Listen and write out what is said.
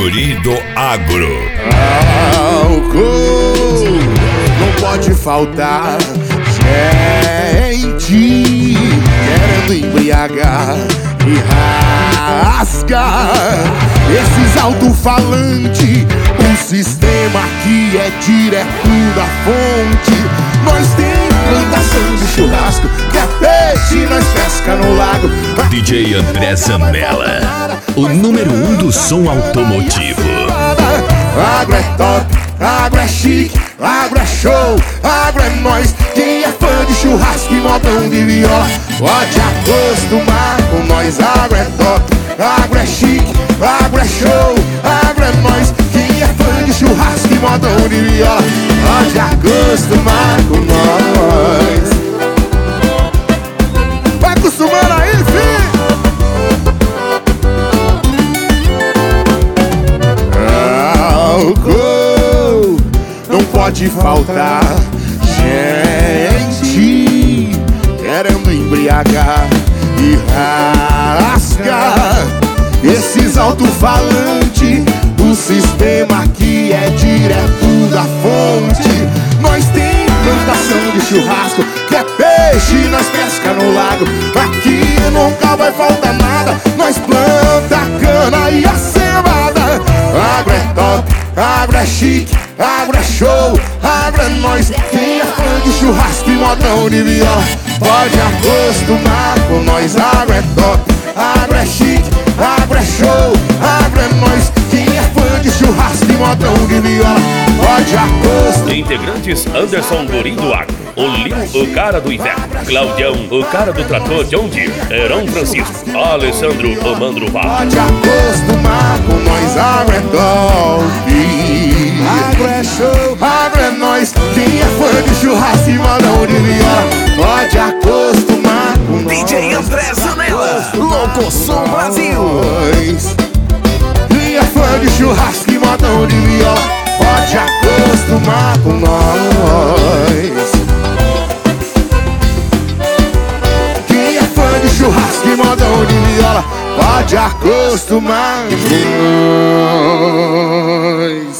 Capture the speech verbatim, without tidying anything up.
Guri do Agro. Álcool não pode faltar, gente querendo embriagar e rasgar esses alto-falantes. O sistema aqui é direto da fonte. Nós tem plantação de churrasco, que é peixe, nós pesca no lago. D J André Zambella, o número um do som automotivo. Agro é top, agro é chique, agro é show, agro é nós. Quem é fã de churrasco e modão de viola pode acostumar com nós. Agro é top, agro é chique, agro é show, agro é nós. Quem é fã de churrasco e modão de viola pode acostumar com nós. Vai acostumando aí, filho. Álcool não pode faltar, gente querendo embriagar e rasgar esses alto-falantes. O sistema aqui é direto da fonte. Nós tem plantação de churrasco, que é peixe, nós pesca no lago. Aqui nunca vai faltar nada, nós planta cana e a cevada. Agro é top, agro é chique, agro é show, agro é nós. Quem é fã de churrasco e modão de viola pode acostumar com nós. Agro é top, agro é chique, agro é show, agro é nós. Quem é fã de churrasco e modão de viola pode acostumar. Integrantes: Anderson Guri do Agro, o Lil, o cara do Iveco, Claudião, o cara do trator John Deere, Heron Francisco, Alessandro, o Mandro Vá. Pode acostumar com nós. Agro é top, agro é show, agro é nós. Quem é fã de churrasco e modão de viola pode acostumar com nós. D J André Zambella, Louco Som Brasil. Quem é fã de churrasco e modão de viola pode acostumar com nós. Quem é fã de churrasco e modão de viola pode acostumar com nós.